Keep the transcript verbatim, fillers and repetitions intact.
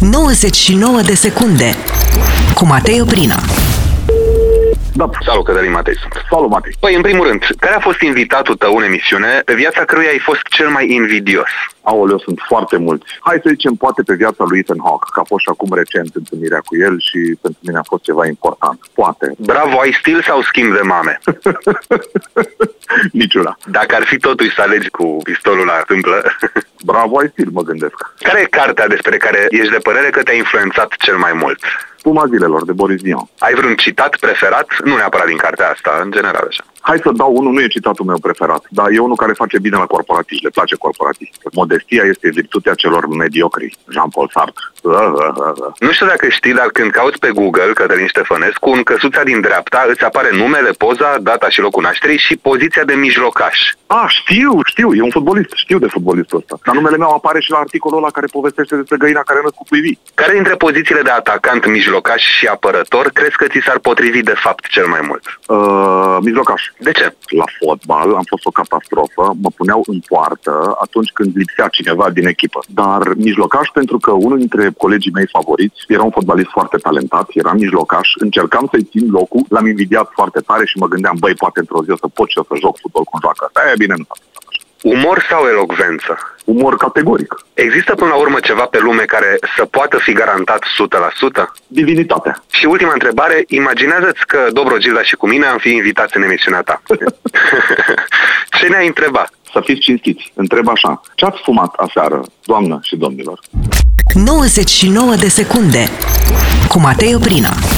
nouăzeci și nouă de secunde cu Matei Oprina. Da. Salut, Cătălin Matei sunt. Salut, Matei. Păi, în primul rând, care a fost invitatul tău în emisiune pe viața căruia ai fost cel mai invidios? Aoleu, sunt foarte mulți. Hai să zicem, poate pe viața lui Ethan Hawke, că a fost și acum recent întâlnirea cu el și pentru mine a fost ceva important. Poate. Bravo, ai stil sau schimb de mame? Niciuna. Dacă ar fi totuși să alegi cu pistolul la tâmplă... Bravo, ai stil, mă gândesc. Care e cartea despre care ești de părere că te-a influențat cel mai mult? Spuma zilelor, de Boris Vian. Ai vreun citat preferat? Nu neapărat din cartea asta, în general așa. Hai să dau unul, nu e citatul meu preferat, dar e unul care face bine la corporatiști, le place corporatiști. Modestia este virtutea celor mediocri. Jean-Paul Sartre. Nu știu dacă știi, dar când cauți pe Google Cătălin Ștefănescu, în căsuța din dreapta îți apare numele, poza, data și locul nașterii și poziția de mijlocaș. Ah, știu, știu, e un fotbalist, știu de fotbalistul ăsta. Dar numele meu apare și la articolul ăla care povestește despre găina care născ cu cuivi. Care dintre pozițiile de atacant, mijlocaș și apărător crezi că ți s-ar potrivi de fapt cel mai mult? Uh, mijlocaș. De ce? La fotbal am fost o catastrofă, mă puneau în poartă atunci când lipsea cineva din echipă. Dar mijlocaș pentru că unul dintre colegii mei favoriți era un fotbalist foarte talentat, era mijlocaș, încercam să-i țin locul, l-am invidiat foarte tare și mă gândeam, băi, poate într-o zi o să pot și eu să joc fotbal cum joacă. E bine, nu s-a întâmplat așa. Umor sau elocvență? Umor categoric. Există până la urmă ceva pe lume care să poată fi garantat o sută la sută? Divinitatea. Și ultima întrebare, imaginează-ți că Dobro Gilda și cu mine am fi invitați în emisiunea ta. Ce ne-ai întrebat? Să fiți cinstiți. Întreb așa, ce-ați fumat aseară, doamnă și domnilor? nouăzeci și nouă de secunde cu Matei Oprina.